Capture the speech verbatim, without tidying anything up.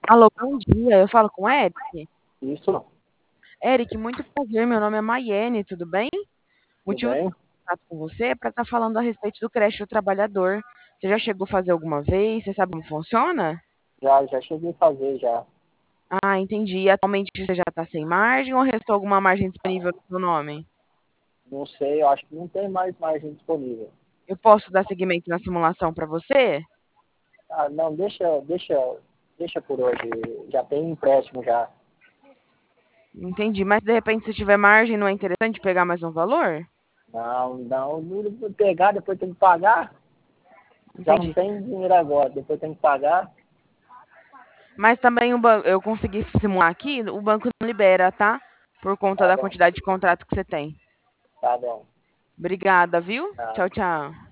Alô, bom dia. Eu falo com o Eric. Isso, Eric, muito prazer. Meu nome é Maiene, tudo bem? O tudo motivo do bem? contato com você é para estar falando a respeito do creche do trabalhador. Você já chegou a fazer alguma vez? Você sabe como funciona? Já, já cheguei a fazer já. Ah, entendi. E atualmente você já está sem margem ou restou alguma margem disponível no seu nome? Não sei, eu acho que não tem mais margem disponível. Eu posso dar seguimento na simulação para você? Ah, não, deixa, deixa, deixa por hoje. Já tem empréstimo já. Entendi. Mas de repente, se tiver margem, não é interessante pegar mais um valor? Não, não, não pegar, depois tem que pagar. Já não Entendi. tem dinheiro agora, depois tem que pagar. Mas também o ban- eu consegui simular aqui, o banco não libera, tá? Por conta Tá da bom, quantidade de contrato que você tem. tá bom. Obrigada, viu? Tá. Tchau, tchau.